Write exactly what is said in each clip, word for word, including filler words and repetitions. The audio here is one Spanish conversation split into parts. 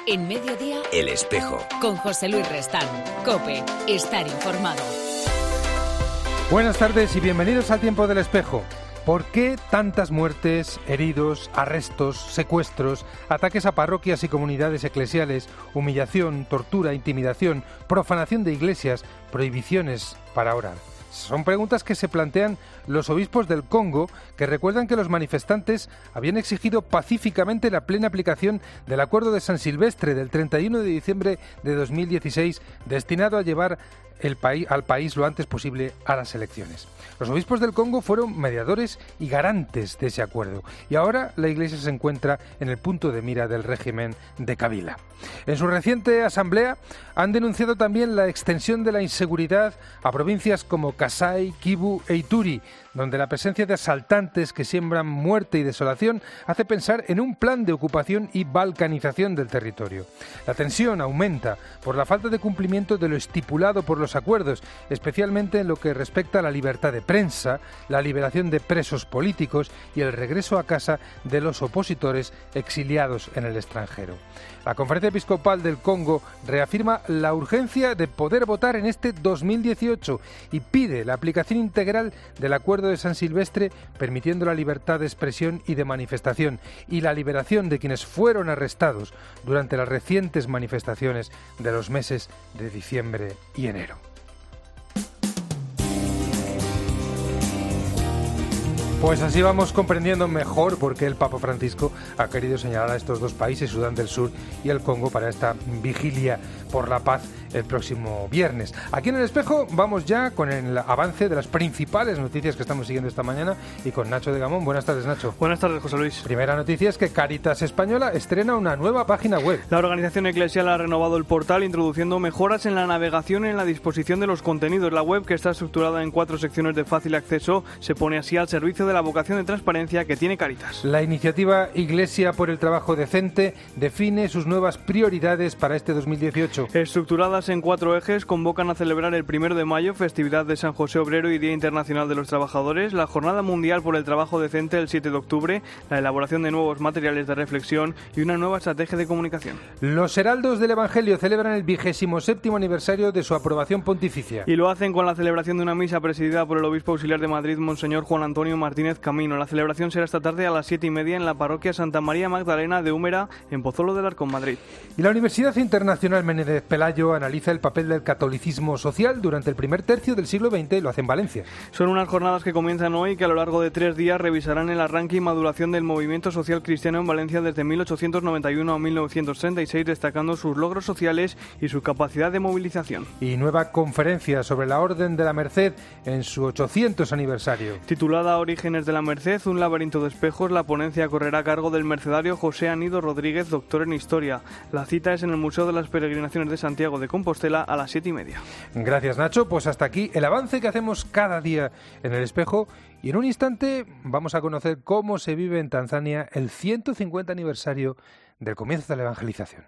En Mediodía, El Espejo. Con José Luis Restán. COPE. Estar informado. Buenas tardes y bienvenidos al Tiempo del Espejo. ¿Por qué tantas muertes, heridos, arrestos, secuestros, ataques a parroquias y comunidades eclesiales, humillación, tortura, intimidación, profanación de iglesias, prohibiciones para orar? Son preguntas que se plantean los obispos del Congo, que recuerdan que los manifestantes habían exigido pacíficamente la plena aplicación del Acuerdo de San Silvestre del treinta y uno de diciembre de dos mil dieciséis, destinado a llevar el país, al país lo antes posible a las elecciones. Los obispos del Congo fueron mediadores y garantes de ese acuerdo, y ahora la Iglesia se encuentra en el punto de mira del régimen de Kabila. En su reciente asamblea han denunciado también la extensión de la inseguridad a provincias como Kasai, Kivu e Ituri, donde la presencia de asaltantes que siembran muerte y desolación hace pensar en un plan de ocupación y balcanización del territorio. La tensión aumenta por la falta de cumplimiento de lo estipulado por los acuerdos, especialmente en lo que respecta a la libertad de prensa, la liberación de presos políticos y el regreso a casa de los opositores exiliados en el extranjero. La Conferencia Episcopal del Congo reafirma la urgencia de poder votar en este dos mil dieciocho y pide la aplicación integral del Acuerdo de San Silvestre, permitiendo la libertad de expresión y de manifestación y la liberación de quienes fueron arrestados durante las recientes manifestaciones de los meses de diciembre y enero. Pues así vamos comprendiendo mejor por qué el Papa Francisco ha querido señalar a estos dos países, Sudán del Sur y el Congo, para esta vigilia por la paz el próximo viernes. Aquí en El Espejo vamos ya con el avance de las principales noticias que estamos siguiendo esta mañana y con Nacho de Gamón. Buenas tardes, Nacho. Buenas tardes, José Luis. Primera noticia es que Cáritas Española estrena una nueva página web. La organización eclesial ha renovado el portal introduciendo mejoras en la navegación y en la disposición de los contenidos. La web, que está estructurada en cuatro secciones de fácil acceso, se pone así al servicio de la vocación de transparencia que tiene Cáritas. La iniciativa Iglesia por el Trabajo Decente define sus nuevas prioridades para este dos mil dieciocho. Estructuradas en cuatro ejes, convocan a celebrar el primero de mayo, festividad de San José Obrero y Día Internacional de los Trabajadores, la Jornada Mundial por el Trabajo Decente el siete de octubre, la elaboración de nuevos materiales de reflexión y una nueva estrategia de comunicación. Los heraldos del Evangelio celebran el vigésimo séptimo aniversario de su aprobación pontificia. Y lo hacen con la celebración de una misa presidida por el obispo auxiliar de Madrid, Monseñor Juan Antonio Martínez Camino. La celebración será esta tarde a las siete y media en la parroquia Santa María Magdalena de Úmera, en Pozuelo del Arcón, Madrid. Y la Universidad Internacional Menéndez Pelayo analiza el papel del catolicismo social durante el primer tercio del siglo veinte y lo hace en Valencia. Son unas jornadas que comienzan hoy y que a lo largo de tres días revisarán el arranque y maduración del movimiento social cristiano en Valencia desde mil ochocientos noventa y uno a mil novecientos treinta y seis, destacando sus logros sociales y su capacidad de movilización. Y nueva conferencia sobre la Orden de la Merced en su ochocientos aniversario. Titulada Orígenes de la Merced, un laberinto de espejos, la ponencia correrá a cargo del mercedario José Anido Rodríguez, doctor en Historia. La cita es en el Museo de las Peregrinaciones de Santiago de Compostela a las siete y media. Gracias, Nacho. Pues hasta aquí el avance que hacemos cada día en El Espejo, y en un instante vamos a conocer cómo se vive en Tanzania el ciento cincuenta aniversario del comienzo de la evangelización.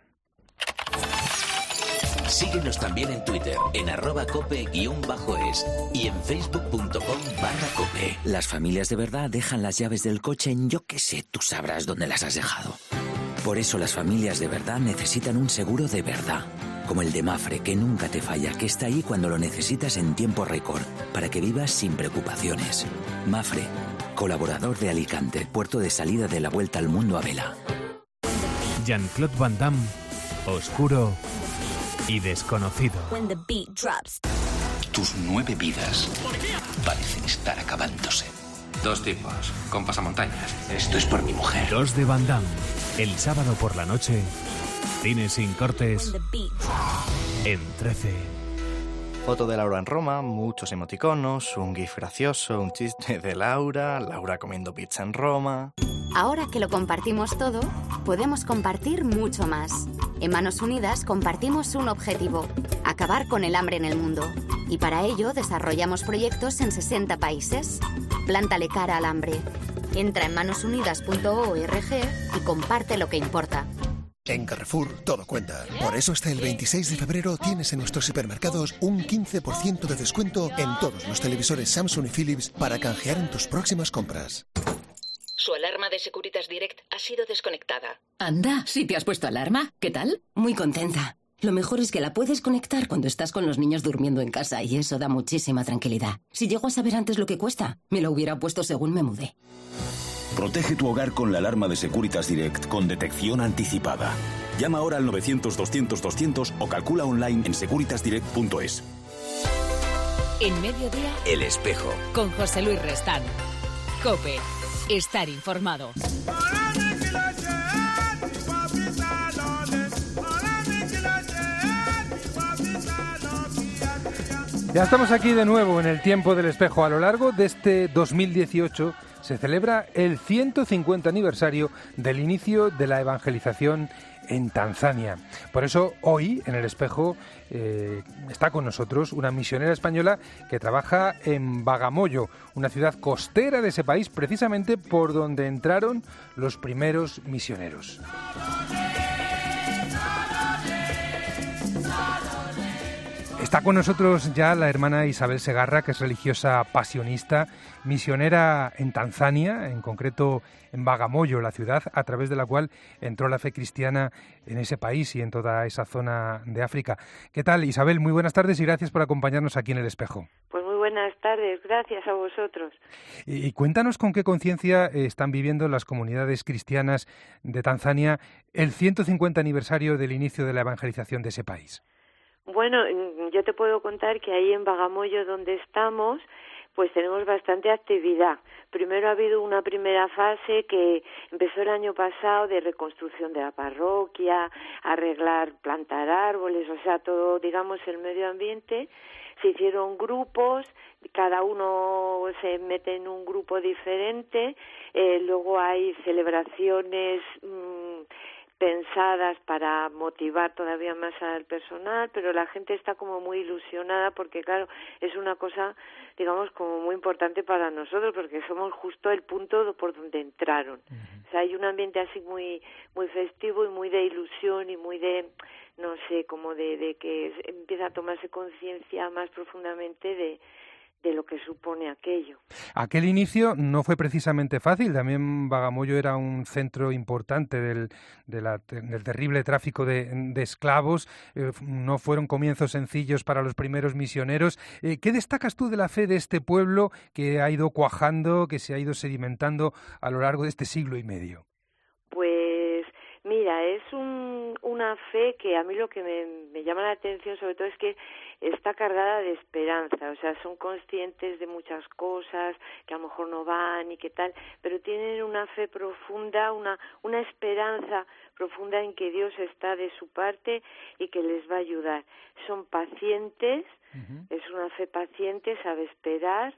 Síguenos también en Twitter, en arroba cope guión bajo es y en facebook punto com barra cope. Las familias de verdad dejan las llaves del coche en yo que sé, tú sabrás dónde las has dejado. Por eso las familias de verdad necesitan un seguro de verdad, como el de Mafre, que nunca te falla, que está ahí cuando lo necesitas en tiempo récord, para que vivas sin preocupaciones. Mafre, colaborador de Alicante, puerto de salida de la vuelta al mundo a vela. Jean-Claude Van Damme, oscuro y desconocido. Tus nueve vidas parecen estar acabándose. Dos tipos, con pasamontañas. Esto es por mi mujer. Dos de Van Damme, el sábado por la noche, cine sin cortes, en trece. Foto de Laura en Roma, muchos emoticonos, un gif gracioso, un chiste de Laura, Laura comiendo pizza en Roma. Ahora que lo compartimos todo, podemos compartir mucho más. En Manos Unidas compartimos un objetivo: acabar con el hambre en el mundo. Y para ello desarrollamos proyectos en sesenta países. Plántale cara al hambre. Entra en manos unidas punto org y comparte lo que importa. En Carrefour todo cuenta. Por eso hasta el veintiséis de febrero tienes en nuestros supermercados un quince por ciento de descuento en todos los televisores Samsung y Philips para canjear en tus próximas compras. Su alarma de Securitas Direct ha sido desconectada. Anda, ¿sí te has puesto alarma? ¿Qué tal? Muy contenta. Lo mejor es que la puedes conectar cuando estás con los niños durmiendo en casa y eso da muchísima tranquilidad. Si llego a saber antes lo que cuesta, me lo hubiera puesto según me mudé. Protege tu hogar con la alarma de Securitas Direct con detección anticipada. Llama ahora al novecientos doscientos doscientos o calcula online en securitas direct punto es. En Mediodía, El Espejo. Con José Luis Restán. COPE. Estar informado. Ya estamos aquí de nuevo en el tiempo del espejo. A lo largo de este dos mil dieciocho se celebra el ciento cincuenta aniversario del inicio de la evangelización en Tanzania. Por eso hoy en el espejo eh, está con nosotros una misionera española que trabaja en Bagamoyo, una ciudad costera de ese país, precisamente por donde entraron los primeros misioneros. Está con nosotros ya la hermana Isabel Segarra, que es religiosa pasionista, misionera en Tanzania, en concreto en Bagamoyo, la ciudad a través de la cual entró la fe cristiana en ese país y en toda esa zona de África. ¿Qué tal, Isabel? Muy buenas tardes y gracias por acompañarnos aquí en El Espejo. Pues muy buenas tardes, gracias a vosotros. Y, y cuéntanos con qué conciencia están viviendo las comunidades cristianas de Tanzania el ciento cincuenta aniversario del inicio de la evangelización de ese país. Bueno, yo te puedo contar que ahí en Bagamoyo, donde estamos, pues tenemos bastante actividad. Primero ha habido una primera fase que empezó el año pasado de reconstrucción de la parroquia, arreglar, plantar árboles, o sea, todo, digamos, el medio ambiente. Se hicieron grupos, cada uno se mete en un grupo diferente, eh, luego hay celebraciones mmm, pensadas para motivar todavía más al personal, pero la gente está como muy ilusionada porque, claro, es una cosa, digamos, como muy importante para nosotros porque somos justo el punto por donde entraron. Uh-huh. O sea, hay un ambiente así muy muy festivo y muy de ilusión y muy de, no sé, como de, de que empieza a tomarse conciencia más profundamente de de lo que supone aquello. Aquel inicio no fue precisamente fácil, también Bagamoyo era un centro importante del, de la, del terrible tráfico de, de esclavos, eh, no fueron comienzos sencillos para los primeros misioneros. Eh, ¿Qué destacas tú de la fe de este pueblo que ha ido cuajando, que se ha ido sedimentando a lo largo de este siglo y medio? Pues mira, es un, una fe que a mí lo que me, me llama la atención sobre todo es que está cargada de esperanza, o sea, son conscientes de muchas cosas que a lo mejor no van y qué tal, pero tienen una fe profunda, una, una esperanza profunda en que Dios está de su parte y que les va a ayudar. Son pacientes, uh-huh. Es una fe paciente, sabe esperar,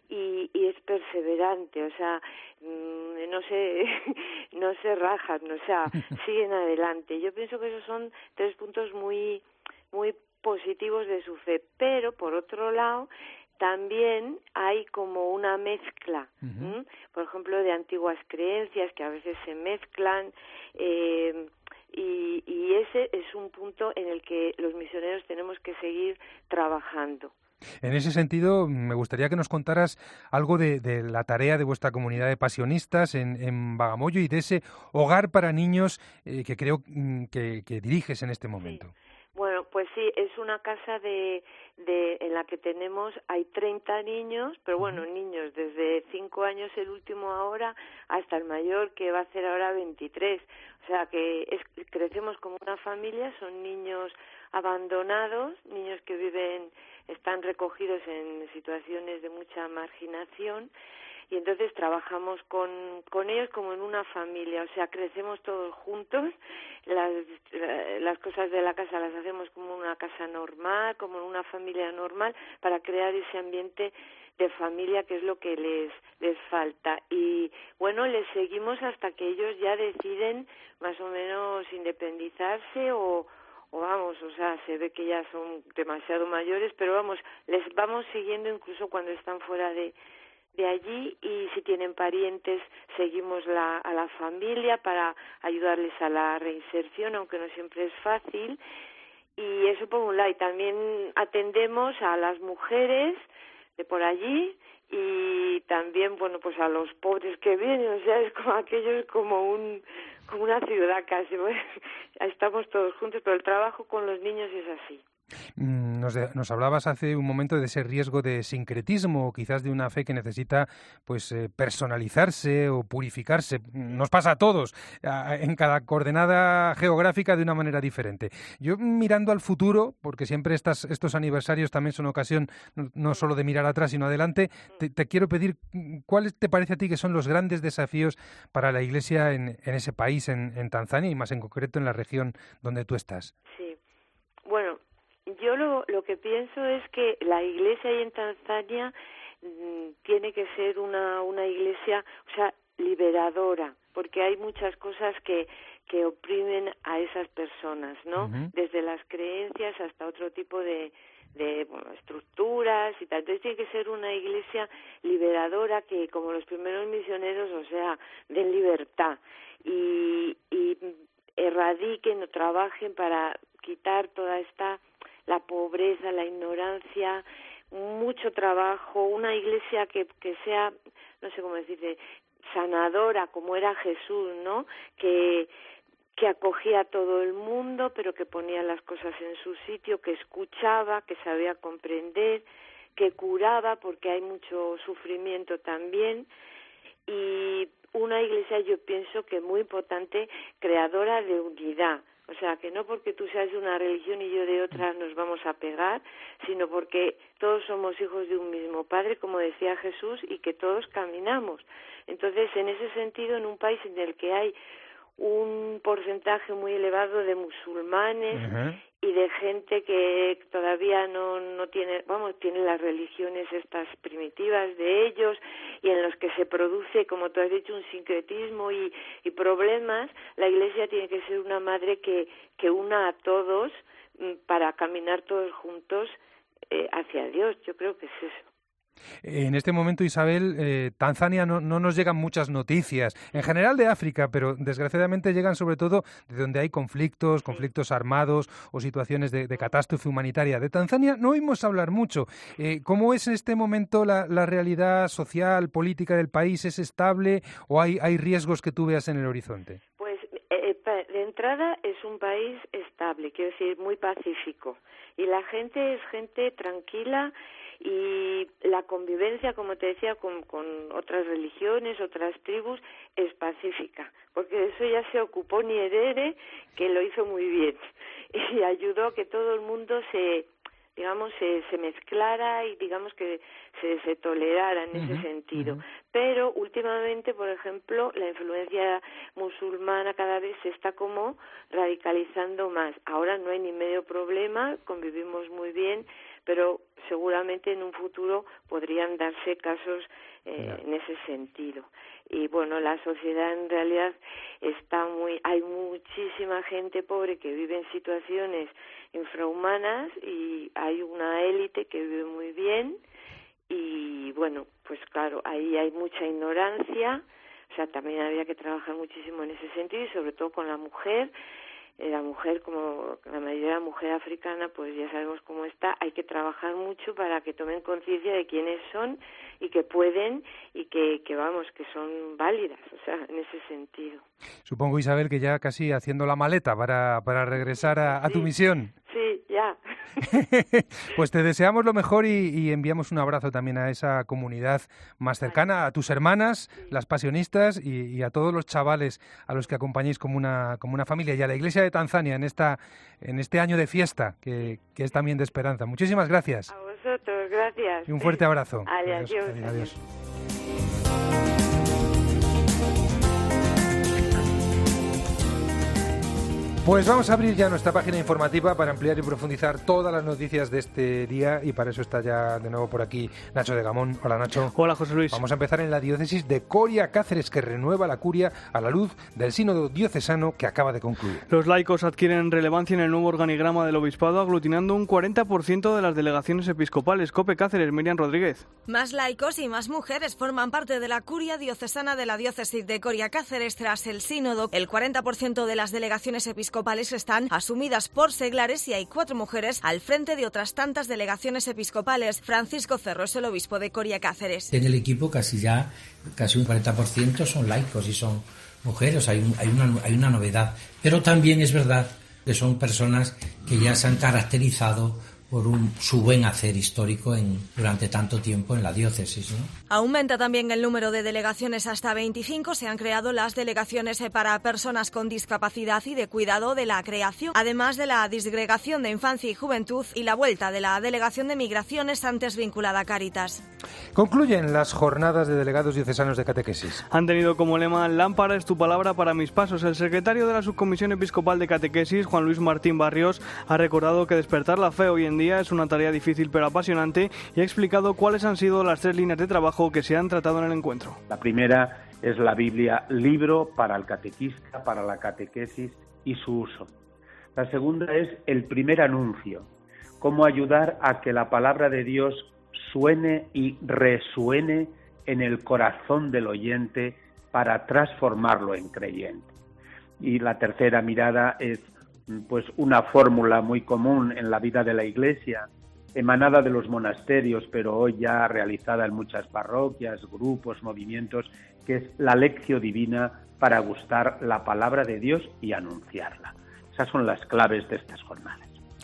Y, y es perseverante, o sea, mmm, no se no se rajan, o sea, siguen adelante. Yo pienso que esos son tres puntos muy muy positivos de su fe, pero por otro lado también hay como una mezcla, uh-huh. por ejemplo, de antiguas creencias que a veces se mezclan, eh, y, y ese es un punto en el que los misioneros tenemos que seguir trabajando. En ese sentido, me gustaría que nos contaras algo de, de la tarea de vuestra comunidad de pasionistas en, en Bagamoyo y de ese hogar para niños eh, que creo que, que diriges en este momento. Sí. Bueno, pues sí, es una casa de, de en la que tenemos, hay treinta niños, pero bueno, uh-huh. niños desde cinco años el último ahora hasta el mayor que va a hacer ahora veintitrés. O sea que es, crecemos como una familia, son niños abandonados, niños que viven, están recogidos en situaciones de mucha marginación y entonces trabajamos con, con ellos como en una familia, o sea, crecemos todos juntos, las, las cosas de la casa las hacemos como una casa normal, como en una familia normal, para crear ese ambiente de familia que es lo que les les falta. Y bueno, les seguimos hasta que ellos ya deciden más o menos independizarse o o vamos, o sea, se ve que ya son demasiado mayores, pero vamos, les vamos siguiendo incluso cuando están fuera de, de allí y si tienen parientes seguimos la, a la familia para ayudarles a la reinserción, aunque no siempre es fácil. Y eso por un lado, y también atendemos a las mujeres de por allí, y también, bueno, pues a los pobres que vienen, o sea, es como aquello es como un como una ciudad casi, bueno, estamos todos juntos, pero el trabajo con los niños es así. Nos, de, nos hablabas hace un momento de ese riesgo de sincretismo, o quizás de una fe que necesita pues eh, personalizarse o purificarse. Nos pasa a todos, a, en cada coordenada geográfica de una manera diferente. Yo mirando al futuro, porque siempre estas, estos aniversarios también son ocasión no, no solo de mirar atrás sino adelante, te, te quiero pedir, ¿cuáles te parece a ti que son los grandes desafíos para la Iglesia en, en ese país, en, en Tanzania, y más en concreto en la región donde tú estás? Sí, bueno, yo lo, lo que pienso es que la iglesia ahí en Tanzania mmm, tiene que ser una, una iglesia, o sea, liberadora, porque hay muchas cosas que, que oprimen a esas personas, ¿no? Uh-huh. Desde las creencias hasta otro tipo de, de bueno, estructuras y tal. Entonces tiene que ser una iglesia liberadora que, como los primeros misioneros, o sea, den libertad y, y erradiquen o trabajen para quitar toda esta la pobreza, la ignorancia, mucho trabajo, una iglesia que, que sea, no sé cómo decirte, sanadora, como era Jesús, ¿no? Que, que acogía a todo el mundo, pero que ponía las cosas en su sitio, que escuchaba, que sabía comprender, que curaba, porque hay mucho sufrimiento también, y una iglesia, yo pienso que muy importante, creadora de unidad. O sea, que no porque tú seas de una religión y yo de otra nos vamos a pegar, sino porque todos somos hijos de un mismo Padre, como decía Jesús, y que todos caminamos. Entonces, en ese sentido, en un país en el que hay un porcentaje muy elevado de musulmanes uh-huh. y de gente que todavía no, no tiene, vamos, tiene las religiones estas primitivas de ellos, y en los que se produce, como tú has dicho, un sincretismo y, y problemas, la Iglesia tiene que ser una madre que, que una a todos para caminar todos juntos eh, hacia Dios. Yo creo que es eso. En este momento, Isabel, eh, Tanzania no, no nos llegan muchas noticias, en general de África, pero desgraciadamente llegan sobre todo de donde hay conflictos, conflictos armados o situaciones de, de catástrofe humanitaria. De Tanzania no oímos hablar mucho. Eh, ¿Cómo es en este momento la, la realidad social, política del país? ¿Es estable o hay, hay riesgos que tú veas en el horizonte? Pues eh, de entrada es un país estable, quiero decir, muy pacífico. Y la gente es gente tranquila, y la convivencia, como te decía, con, con otras religiones, otras tribus, es pacífica, porque de eso ya se ocupó Nyerere, que lo hizo muy bien, y ayudó a que todo el mundo se, digamos, se, se mezclara y digamos que se, se tolerara en uh-huh, ese sentido. Uh-huh. Pero últimamente, por ejemplo, la influencia musulmana cada vez se está como radicalizando más. Ahora no hay ni medio problema, convivimos muy bien, pero seguramente en un futuro podrían darse casos eh, en ese sentido. Y bueno, la sociedad en realidad está muy, hay muchísima gente pobre que vive en situaciones infrahumanas, y hay una élite que vive muy bien, y bueno, pues claro, ahí hay mucha ignorancia, o sea, también habría que trabajar muchísimo en ese sentido, y sobre todo con la mujer. La mujer, como la mayoría de la mujer africana, pues ya sabemos cómo está, hay que trabajar mucho para que tomen conciencia de quiénes son y que pueden y que, que vamos, que son válidas, o sea, en ese sentido. Supongo, Isabel, que ya casi haciendo la maleta para, para regresar a, a tu sí, misión. Sí, ya. Pues te deseamos lo mejor y, y enviamos un abrazo también a esa comunidad más cercana, a tus hermanas, sí. las pasionistas, y, y a todos los chavales a los que acompañéis como una, como una familia, y a la Iglesia de Tanzania en esta en este año de fiesta, que, que es también de esperanza. Muchísimas gracias. A vosotros, gracias. Y un fuerte abrazo. Adiós. Adiós. Adiós. Adiós. Pues vamos a abrir ya nuestra página informativa para ampliar y profundizar todas las noticias de este día, y para eso está ya de nuevo por aquí Nacho de Gamón. Hola, Nacho. Hola, José Luis. Vamos a empezar en la diócesis de Coria Cáceres, que renueva la curia a la luz del sínodo diocesano que acaba de concluir. Los laicos adquieren relevancia en el nuevo organigrama del obispado, aglutinando un cuarenta por ciento de las delegaciones episcopales. Cope Cáceres, Miriam Rodríguez. Más laicos y más mujeres forman parte de la curia diocesana de la diócesis de Coria Cáceres tras el sínodo. El cuarenta por ciento de las delegaciones episcopales episcopales están asumidas por seglares y hay cuatro mujeres al frente de otras tantas delegaciones episcopales. Francisco Cerro es el obispo de Coria Cáceres. En el equipo casi ya, casi un cuarenta por ciento son laicos y son mujeres, hay, un, hay, una, hay una novedad. Pero también es verdad que son personas que ya se han caracterizado por un, su buen hacer histórico en, durante tanto tiempo en la diócesis, ¿no? Aumenta también el número de delegaciones hasta veinticinco. Se han creado las delegaciones para personas con discapacidad y de cuidado de la creación, además de la disgregación de infancia y juventud y la vuelta de la delegación de migraciones antes vinculada a Cáritas. Concluyen las jornadas de delegados diocesanos de catequesis. Han tenido como lema "Lámpara es tu palabra para mis pasos". El secretario de la Subcomisión Episcopal de Catequesis, Juan Luis Martín Barrios, ha recordado que despertar la fe hoy en día es una tarea difícil pero apasionante y ha explicado cuáles han sido las tres líneas de trabajo que se han tratado en el encuentro. La primera es la Biblia, libro para el catequista, para la catequesis y su uso. La segunda es el primer anuncio, cómo ayudar a que la palabra de Dios suene y resuene en el corazón del oyente para transformarlo en creyente. Y la tercera mirada es pues una fórmula muy común en la vida de la Iglesia, emanada de los monasterios, pero hoy ya realizada en muchas parroquias, grupos, movimientos, que es la lección divina para gustar la palabra de Dios y anunciarla. Esas son las claves de estas jornadas.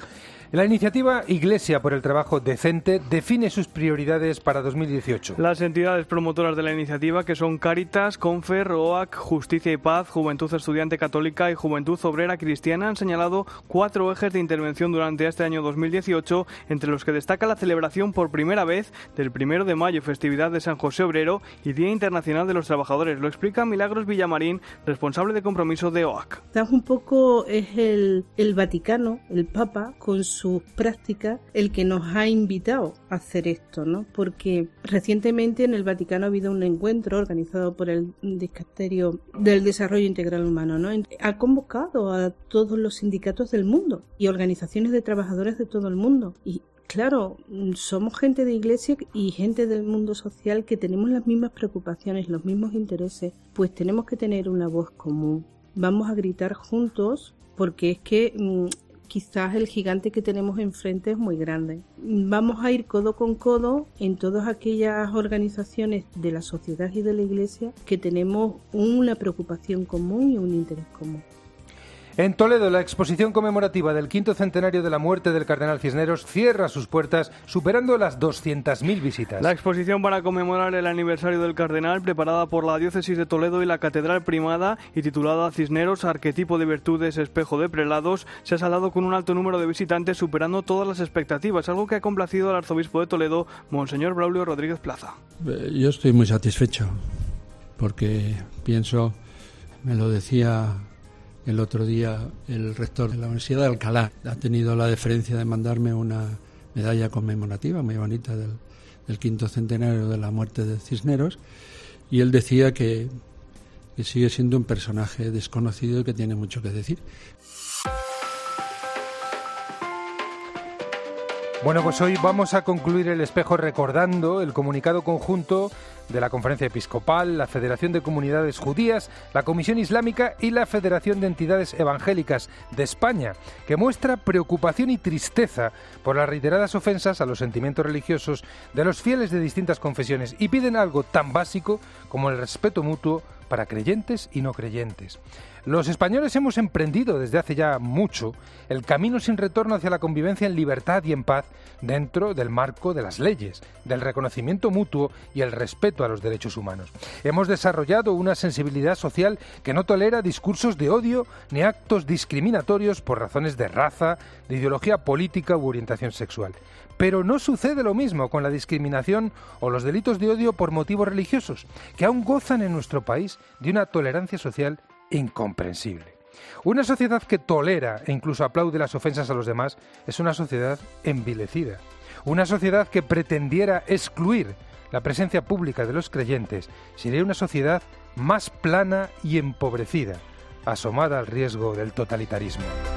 La iniciativa Iglesia por el Trabajo Decente define sus prioridades para dos mil dieciocho. Las entidades promotoras de la iniciativa, que son Cáritas, Confer, O A C, Justicia y Paz, Juventud Estudiante Católica y Juventud Obrera Cristiana, han señalado cuatro ejes de intervención durante este año dos mil dieciocho, entre los que destaca la celebración por primera vez del primero de mayo, festividad de San José Obrero y Día Internacional de los Trabajadores. Lo explica Milagros Villamarín, responsable de compromiso de O A C. Un poco es el, el Vaticano, el Papa, con su sus prácticas, el que nos ha invitado a hacer esto, ¿no? Porque recientemente en el Vaticano ha habido un encuentro organizado por el Dicasterio del Desarrollo Integral Humano, ¿no? Ha convocado a todos los sindicatos del mundo y organizaciones de trabajadores de todo el mundo. Y claro, somos gente de iglesia y gente del mundo social que tenemos las mismas preocupaciones, los mismos intereses, pues tenemos que tener una voz común. Vamos a gritar juntos porque es que mmm, quizás el gigante que tenemos enfrente es muy grande. Vamos a ir codo con codo en todas aquellas organizaciones de la sociedad y de la Iglesia que tenemos una preocupación común y un interés común. En Toledo, la exposición conmemorativa del quinto centenario de la muerte del cardenal Cisneros cierra sus puertas, superando las doscientas mil visitas. La exposición para conmemorar el aniversario del cardenal, preparada por la Diócesis de Toledo y la Catedral Primada y titulada Cisneros, arquetipo de virtudes, espejo de prelados, se ha saldado con un alto número de visitantes, superando todas las expectativas, algo que ha complacido al arzobispo de Toledo, Monseñor Braulio Rodríguez Plaza. Yo estoy muy satisfecho, porque pienso, me lo decía el otro día el rector de la Universidad de Alcalá, ha tenido la deferencia de mandarme una medalla conmemorativa muy bonita del, del quinto centenario de la muerte de Cisneros, y él decía que, que sigue siendo un personaje desconocido y que tiene mucho que decir. Bueno, pues hoy vamos a concluir el espejo recordando el comunicado conjunto de la Conferencia Episcopal, la Federación de Comunidades Judías, la Comisión Islámica y la Federación de Entidades Evangélicas de España, que muestra preocupación y tristeza por las reiteradas ofensas a los sentimientos religiosos de los fieles de distintas confesiones y piden algo tan básico como el respeto mutuo para creyentes y no creyentes. Los españoles hemos emprendido desde hace ya mucho el camino sin retorno hacia la convivencia en libertad y en paz dentro del marco de las leyes, del reconocimiento mutuo y el respeto a los derechos humanos. Hemos desarrollado una sensibilidad social que no tolera discursos de odio ni actos discriminatorios por razones de raza, de ideología política u orientación sexual. Pero no sucede lo mismo con la discriminación o los delitos de odio por motivos religiosos, que aún gozan en nuestro país de una tolerancia social incomprensible. Una sociedad que tolera e incluso aplaude las ofensas a los demás es una sociedad envilecida. Una sociedad que pretendiera excluir la presencia pública de los creyentes sería una sociedad más plana y empobrecida, asomada al riesgo del totalitarismo.